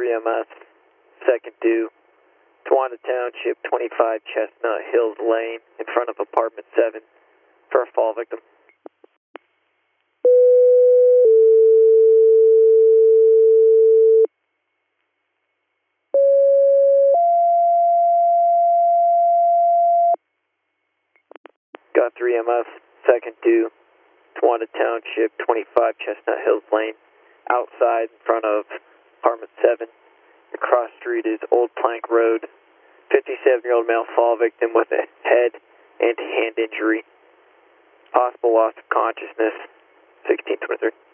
3MS, second due, Tawanda Township, 25 Chestnut Hills Lane, in front of apartment 7, for a fall victim. Got 3MS, second due, Tawanda Township, 25 Chestnut Hills Lane, outside in front of apartment 7. The cross street is Old Plank Road. 57-year-old male fall victim with a head and hand injury. Possible loss of consciousness, 1623.